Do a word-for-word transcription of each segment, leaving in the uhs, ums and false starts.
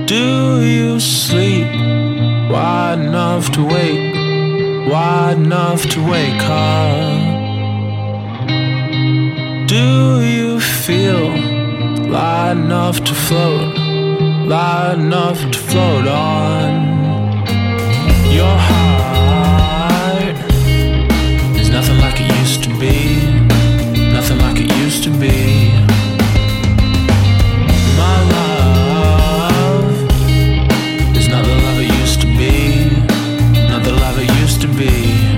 Do you sleep wide enough to wake, wide enough to wake up? Do you feel light enough to float, light enough to float on? Your heart is nothing like it used to be, nothing like it used to be. My love is not the love it used to be, not the love it used to be.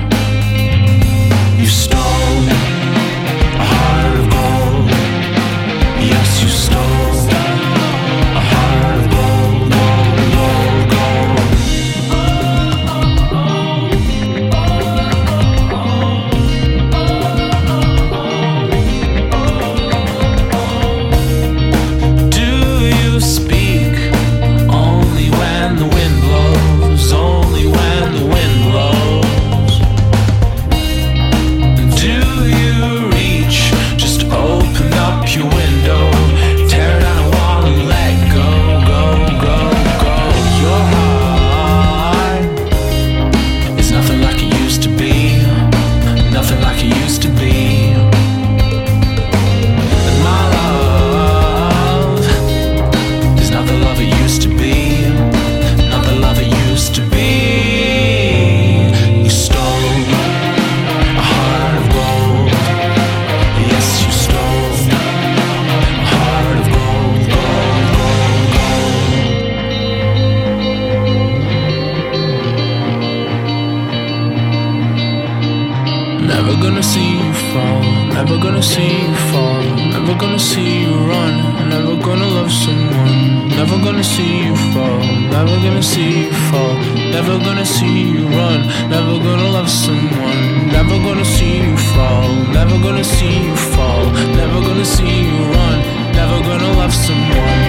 You stole a heart of gold, yes you stole a heart of gold, gold, gold, Do you speak only when the wind blows, only when the wind blows? Do you reach, just open up your window, tear down a wall and let go, go, go, go? Your heart is nothing like it used to be, nothing like it used to be. And my love is not the love it used to be, not the love it used to be. You stole a heart of gold, yes you stole a heart of gold, gold, gold, gold. Never gonna see you fall, never gonna see you fall, never gonna see you run, never gonna love someone, never gonna see you fall, never gonna see you fall, never gonna see you run, never gonna love someone, never gonna see you fall, never gonna see you fall, never gonna see you run, never gonna love someone.